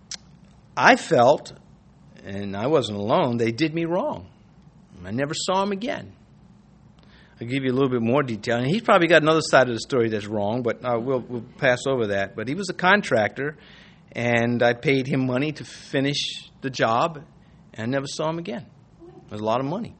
I felt, and I wasn't alone, they did me wrong. I never saw him again. I'll give you a little bit more detail. And he's probably got another side of the story that's wrong, but uh, we'll, we'll pass over that. But he was a contractor, and I paid him money to finish the job, and I never saw him again. It was a lot of money.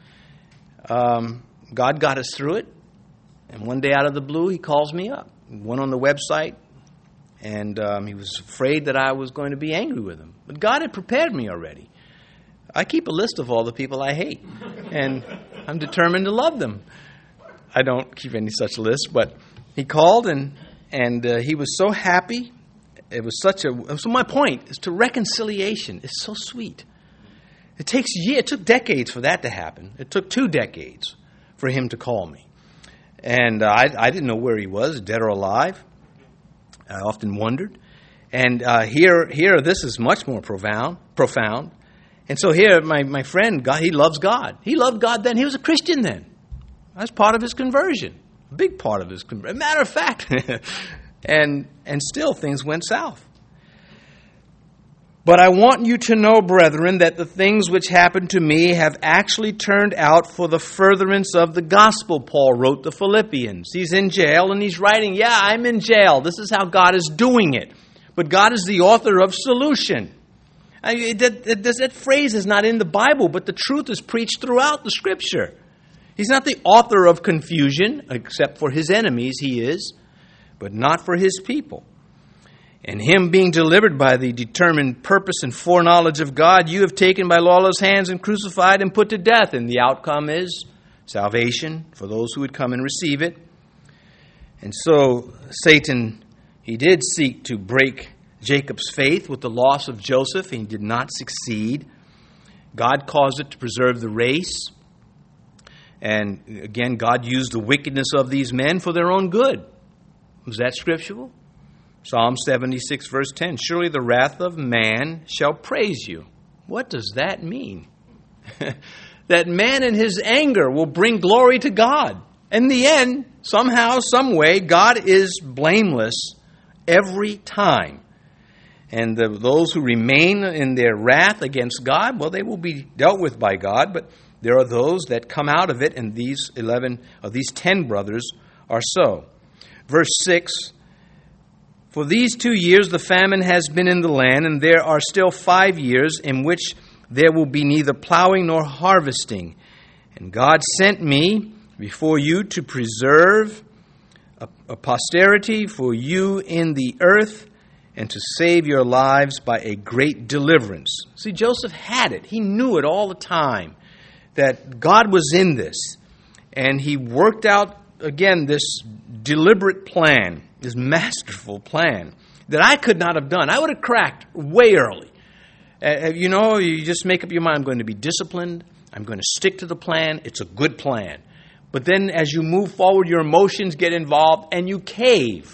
Um, God got us through it, and one day out of the blue, He calls me up. Went on the website, and um, he was afraid that I was going to be angry with him. But God had prepared me already. I keep a list of all the people I hate, and I'm determined to love them. I don't keep any such list, but he called, and and uh, he was so happy. It was such a. So my point is to reconciliation. It's so sweet. It takes years. It took decades for that to happen. It took two decades for him to call me, and uh, I I didn't know where he was, dead or alive. I often wondered, and uh, here here this is much more profound. Profound. And so here, my, my friend, God, he loves God. He loved God then. He was a Christian then. That's part of his conversion. A big part of his conversion. Matter of fact. and and still things went south. But I want you to know, brethren, that the things which happened to me have actually turned out for the furtherance of the gospel, Paul wrote the Philippians. He's in jail and he's writing, yeah, I'm in jail. This is how God is doing it. But God is the author of solution. I mean, that, that, that phrase is not in the Bible, but the truth is preached throughout the Scripture. He's not the author of confusion, except for His enemies he is, but not for His people. And Him being delivered by the determined purpose and foreknowledge of God, you have taken by lawless hands and crucified and put to death. And the outcome is salvation for those who would come and receive it. And so Satan, he did seek to break Jacob's faith with the loss of Joseph. He did not succeed. God caused it to preserve the race. And again, God used the wickedness of these men for their own good. Was that scriptural? Psalm seventy-six, verse ten. Surely the wrath of man shall praise you. What does that mean? That man in his anger will bring glory to God. In the end, somehow, some way, God is blameless every time. And the, those who remain in their wrath against God, well, they will be dealt with by God. But there are those that come out of it, and these eleven, or these ten brothers are so. Verse six, for these two years the famine has been in the land, and there are still five years in which there will be neither plowing nor harvesting. And God sent me before you to preserve a, a posterity for you in the earth, and to save your lives by a great deliverance. See, Joseph had it. He knew it all the time, that God was in this. And he worked out, again, this deliberate plan, this masterful plan, that I could not have done. I would have cracked way early. Uh, you know, you just make up your mind, I'm going to be disciplined. I'm going to stick to the plan. It's a good plan. But then as you move forward, your emotions get involved, and you cave.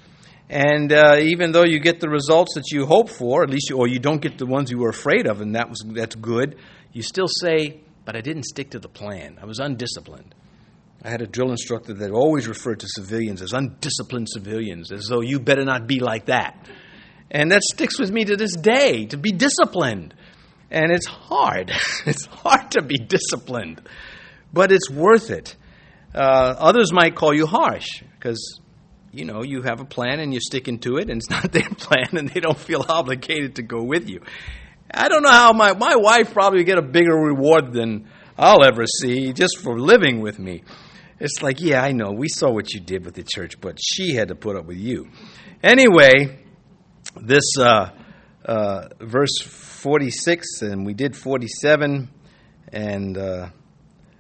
And uh, even though you get the results that you hope for, at least, you, or you don't get the ones you were afraid of, and that was that's good, you still say, but I didn't stick to the plan. I was undisciplined. I had a drill instructor that always referred to civilians as undisciplined civilians, as though you better not be like that. And that sticks with me to this day, to be disciplined. And it's hard. It's hard to be disciplined. But it's worth it. Uh, others might call you harsh, because you know, you have a plan and you're sticking to it, and it's not their plan, and they don't feel obligated to go with you. I don't know how my, my wife probably get a bigger reward than I'll ever see just for living with me. It's like, yeah, I know, we saw what you did with the church, but she had to put up with you. Anyway, this uh, uh, verse forty-six, and we did forty-seven, and uh,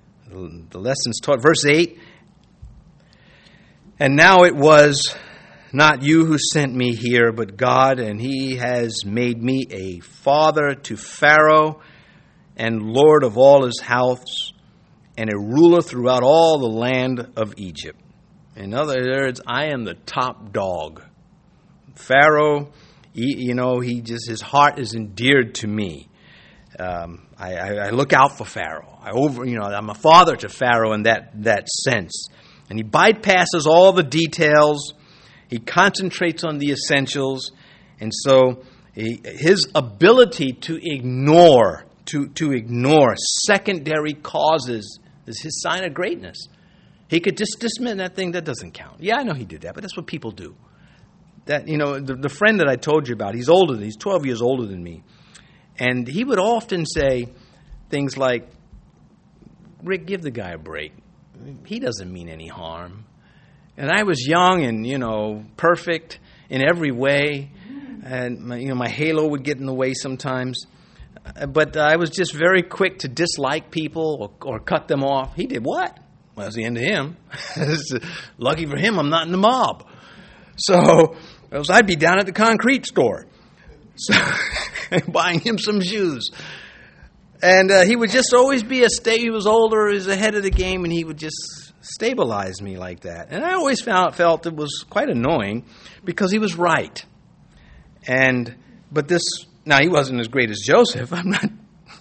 the lessons taught. Verse eight, and now it was not you who sent me here, but God, and he has made me a father to Pharaoh and Lord of all his house and a ruler throughout all the land of Egypt. In other words, I am the top dog. Pharaoh, he, you know, he just, his heart is endeared to me. Um, I, I, I look out for Pharaoh. I over, you know, I'm a father to Pharaoh in that, that sense. And he bypasses all the details. He concentrates on the essentials. And so he, his ability to ignore, to, to ignore secondary causes is his sign of greatness. He could just dismiss that thing that doesn't count. Yeah, I know he did that, but that's what people do. That, you know, the, the friend that I told you about, he's older than, he's twelve years older than me. And he would often say things like, Rick, give the guy a break. He doesn't mean any harm. And I was young and, you know, perfect in every way. And, my, you know, my halo would get in the way sometimes. But I was just very quick to dislike people or, or cut them off. He did what? Well, that's the end of him. Lucky for him, I'm not in the mob. So else I'd be down at the concrete store, so buying him some shoes. And uh, he would just always be a stay. He was older, he was ahead of the game, and he would just stabilize me like that. And I always found, felt it was quite annoying because he was right. And but this now he wasn't as great as Joseph. I'm not.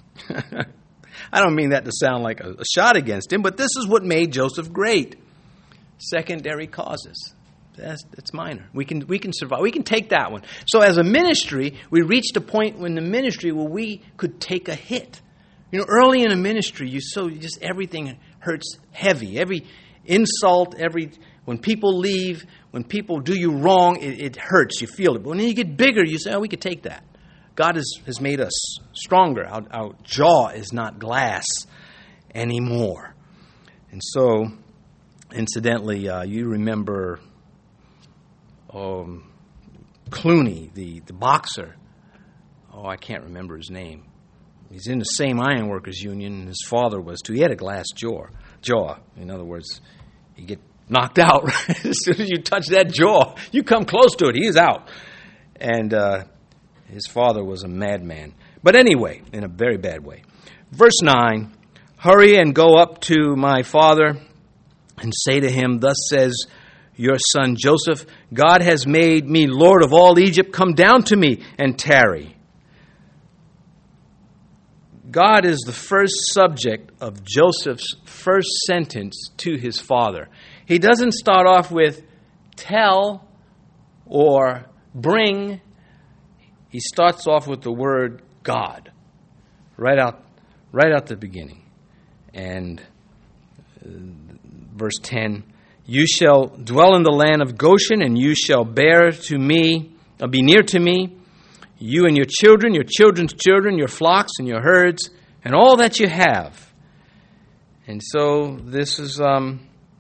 I don't mean that to sound like a, a shot against him, but this is what made Joseph great. Secondary causes. That's, that's minor. We can we can survive. We can take that one. So as a ministry, we reached a point in the ministry where we could take a hit. You know, early in a ministry, you so just everything hurts heavy. Every insult, every when people leave, when people do you wrong, it, it hurts. You feel it. But when you get bigger, you say, "Oh, we could take that." God has, has made us stronger. Our, our jaw is not glass anymore. And so, incidentally, uh, you remember um, Clooney, the, the boxer. Oh, I can't remember his name. He's in the same ironworkers union, and his father was too. He had a glass jaw. Jaw. In other words, you get knocked out right? As soon as you touch that jaw. You come close to it, he's out. And uh, his father was a madman. But anyway, in a very bad way. Verse nine, hurry and go up to my father and say to him, thus says your son Joseph, God has made me Lord of all Egypt. Come down to me and tarry. God is the first subject of Joseph's first sentence to his father. He doesn't start off with tell or bring. He starts off with the word God, right out, right out the beginning. And uh, verse ten, you shall dwell in the land of Goshen, and you shall bear to me, uh, be near to me, you and your children, your children's children, your flocks and your herds, and all that you have. And so this is, um,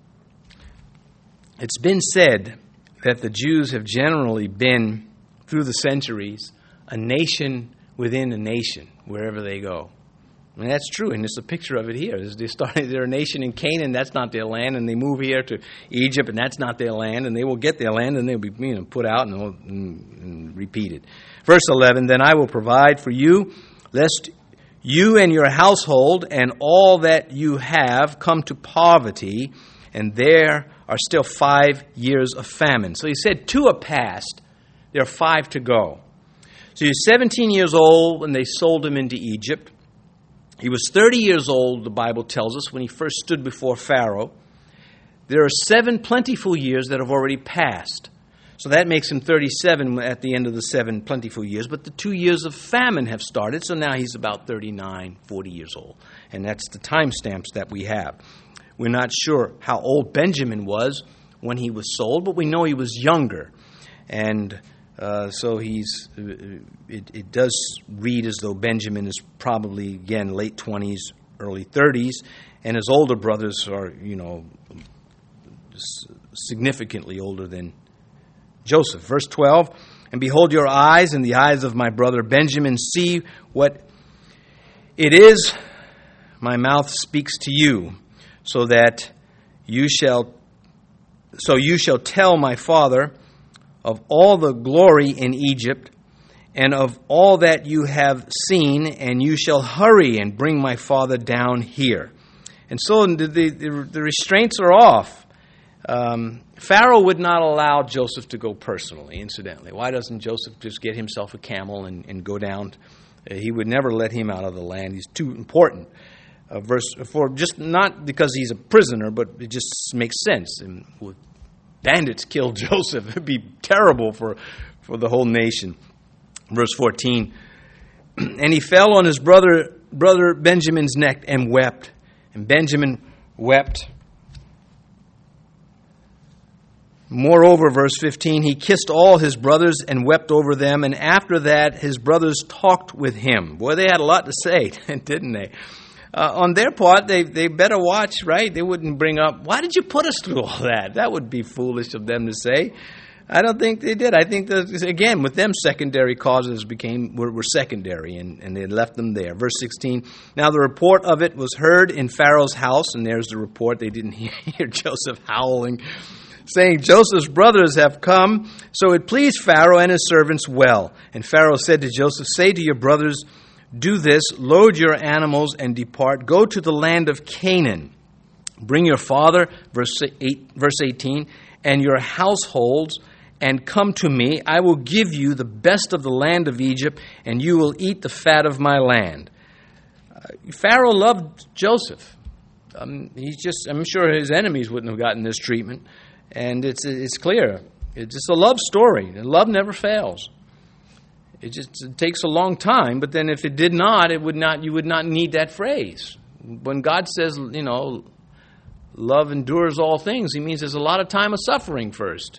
it's been said that the Jews have generally been, through the centuries, a nation within a nation, wherever they go. I mean, that's true, and there's a picture of it here. They started, they're a nation in Canaan, that's not their land, and they move here to Egypt, and that's not their land, and they will get their land, and they'll be you know, put out and, and, and repeated. Verse eleven, then I will provide for you, lest you and your household and all that you have come to poverty, and there are still five years of famine. So he said, two are past, there are five to go. So he was seventeen years old when they sold him into Egypt. He was thirty years old, the Bible tells us, when he first stood before Pharaoh. There are seven plentiful years that have already passed. So that makes him thirty-seven at the end of the seven plentiful years. But the two years of famine have started, so now he's about thirty-nine, forty years old. And that's the time stamps that we have. We're not sure how old Benjamin was when he was sold, but we know he was younger. And uh, so he's. It, it does read as though Benjamin is probably, again, late twenties, early thirties. And his older brothers are, you know, significantly older than Joseph. Verse twelve, and behold your eyes and the eyes of my brother Benjamin see what it is my mouth speaks to you, so that you shall so you shall tell my father of all the glory in Egypt, and of all that you have seen, and you shall hurry and bring my father down here. And so the, the, the restraints are off. Um, Pharaoh would not allow Joseph to go personally, incidentally. Why doesn't Joseph just get himself a camel and, and go down? Uh, he would never let him out of the land. He's too important. Uh, verse for just not because he's a prisoner, but it just makes sense. And would bandits kill Joseph, it'd be terrible for, for the whole nation. Verse fourteen, and he fell on his brother brother Benjamin's neck and wept. And Benjamin wept. Moreover, verse fifteen, he kissed all his brothers and wept over them. And after that, his brothers talked with him. Boy, they had a lot to say, didn't they? Uh, on their part, they, they better watch, right? They wouldn't bring up, why did you put us through all that? That would be foolish of them to say. I don't think they did. I think that, again, with them, secondary causes became were, were secondary, and, and they left them there. Verse sixteen, now the report of it was heard in Pharaoh's house, and there's the report. They didn't hear Joseph howling, saying, Joseph's brothers have come. So it pleased Pharaoh and his servants well. And Pharaoh said to Joseph, say to your brothers, do this, load your animals and depart. Go to the land of Canaan. Bring your father, verse eight, verse eighteen, and your households, and come to me. I will give you the best of the land of Egypt, and you will eat the fat of my land. Uh, Pharaoh loved Joseph. Um, he's just, I'm sure his enemies wouldn't have gotten this treatment. And it's it's clear. It's just a love story. And love never fails. It just it takes a long time, but then if it did not, it would not. You would not need that phrase. When God says, you know, love endures all things, he means there's a lot of time of suffering first.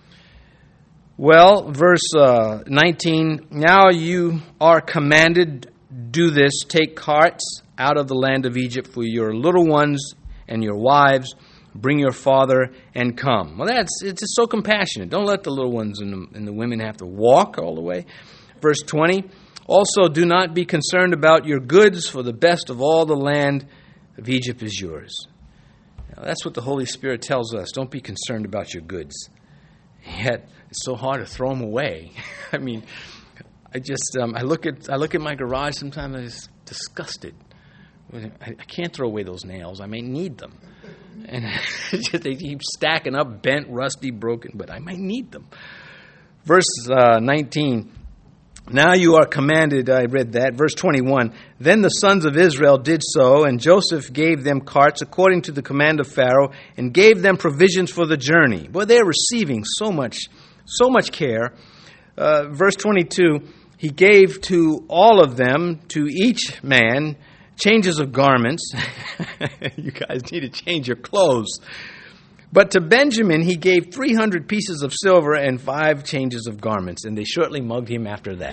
Well, verse uh, nineteen, now you are commanded, do this, take carts out of the land of Egypt for your little ones and your wives, bring your father and come. Well, that's it's just so compassionate. Don't let the little ones and the, and the women have to walk all the way. Verse twenty, also do not be concerned about your goods, for the best of all the land of Egypt is yours. Now, that's what the Holy Spirit tells us. Don't be concerned about your goods. Yet it's so hard to throw them away. I mean, I just um, I look at I look at my garage sometimes. I'm just disgusted. I, I can't throw away those nails. I may need them, and they keep stacking up, bent, rusty, broken. But I might need them. Verse uh, nineteen. Now you are commanded, I read that. Verse twenty-one, then the sons of Israel did so, and Joseph gave them carts according to the command of Pharaoh, and gave them provisions for the journey. Boy, they're receiving so much, so much care. Uh, verse twenty-two, he gave to all of them, to each man, changes of garments. You guys need to change your clothes. But to Benjamin he gave three hundred pieces of silver and five changes of garments, and they shortly mugged him after that.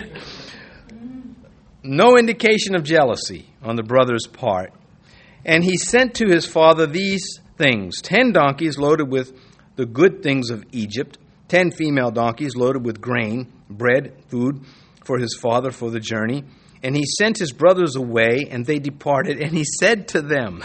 No indication of jealousy on the brother's part. And he sent to his father these things, ten donkeys loaded with the good things of Egypt, ten female donkeys loaded with grain, bread, food for his father for the journey. And he sent his brothers away, and they departed, and he said to them,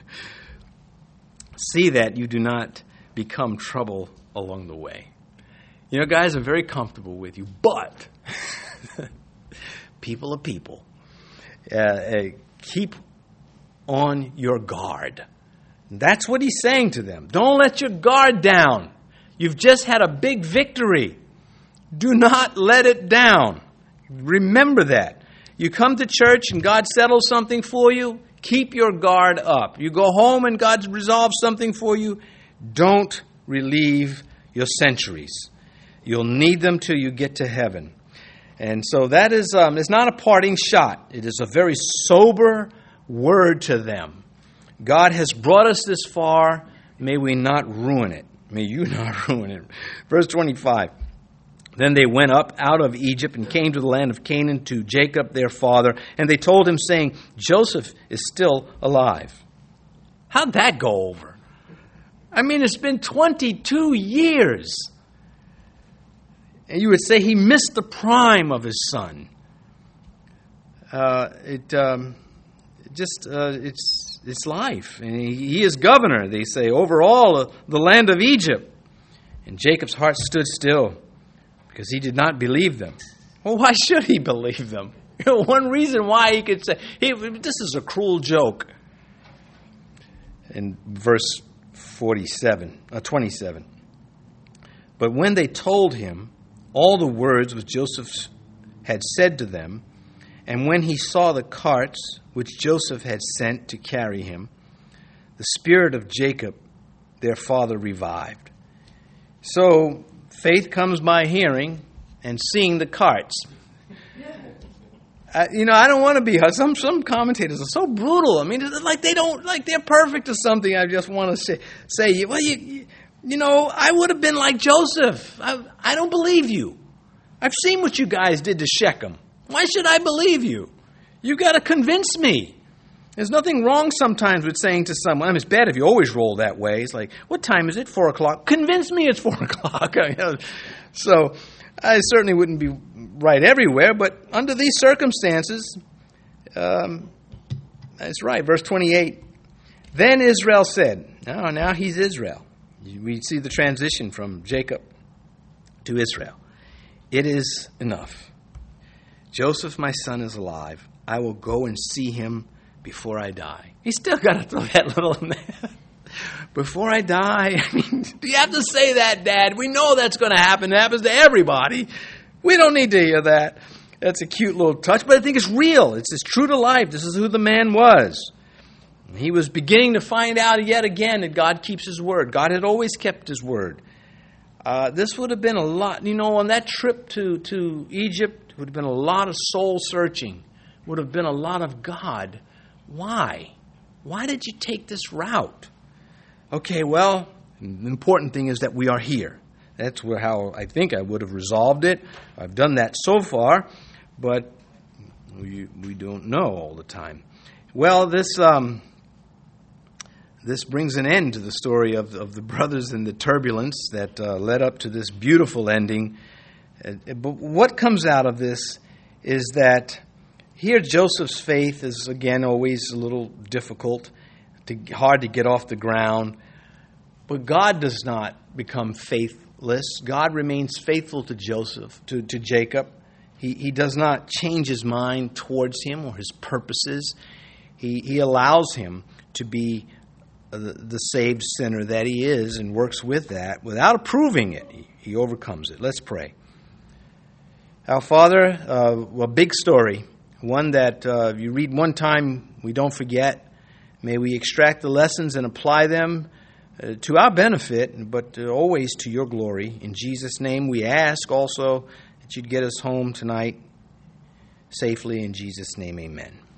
see that you do not become trouble along the way. You know, guys, I'm very comfortable with you, but people are people. Uh, uh, keep on your guard. That's what he's saying to them. Don't let your guard down. You've just had a big victory. Do not let it down. Remember that. You come to church and God settles something for you, keep your guard up. You go home and God's resolved something for you, don't relieve your centuries. You'll need them till you get to heaven. And so that is, um, it's not a parting shot. It is a very sober word to them. God has brought us this far. May we not ruin it. May you not ruin it. Verse twenty-five. Then they went up out of Egypt and came to the land of Canaan to Jacob their father. And they told him, saying, Joseph is still alive. How'd that go over? I mean, it's been twenty-two years. And you would say he missed the prime of his son. Uh, it um, just, uh, it's it's life. And he, he is governor, they say, over all the land of Egypt. And Jacob's heart stood still. because he did not believe them. Well, why should he believe them? One reason why he could say, hey, this is a cruel joke. In verse forty-seven, uh, twenty-seven. But when they told him all the words which Joseph had said to them, and when he saw the carts which Joseph had sent to carry him, the spirit of Jacob, their father, revived. So faith comes by hearing and seeing the carts. Uh, you know, I don't want to be, some some commentators are so brutal. I mean, like they don't, like they're perfect or something. I just want to say, say well, you, you know, I would have been like Joseph. I, I don't believe you. I've seen what you guys did to Shechem. Why should I believe you? You got to convince me. There's nothing wrong sometimes with saying to someone, I mean, it's bad if you always roll that way. It's like, what time is it? Four o'clock. Convince me it's four o'clock. So I certainly wouldn't be right everywhere, but under these circumstances, um, that's right. Verse twenty-eight. Then Israel said, now, now he's Israel. We see the transition from Jacob to Israel. It is enough. Joseph, my son, is alive. I will go and see him before I die. He's still got to throw that little in there. Before I die. I mean, do you have to say that, Dad? We know that's going to happen. It happens to everybody. We don't need to hear that. That's a cute little touch, but I think it's real. It's, it's true to life. This is who the man was. He was beginning to find out yet again that God keeps his word. God had always kept his word. Uh, this would have been a lot, you know, on that trip to, to Egypt, would have been a lot of soul searching. Would have been a lot of God. Why? Why did you take this route? Okay, well, the important thing is that we are here. That's where how I think I would have resolved it. I've done that so far, but we we don't know all the time. Well, this um, this brings an end to the story of of the brothers and the turbulence that uh, led up to this beautiful ending. Uh, but what comes out of this is that here Joseph's faith is again always a little difficult, to, hard to get off the ground. But God does not become faithless. God remains faithful to Joseph, to, to Jacob. He, he does not change his mind towards him or his purposes. He, he allows him to be the, the saved sinner that he is and works with that without approving it. He, he overcomes it. Let's pray. Our Father, uh, a big story, one that uh, you read one time, we don't forget. May we extract the lessons and apply them Uh, to our benefit, but uh, always to your glory. In Jesus' name we ask also that you'd get us home tonight safely. In Jesus' name, amen.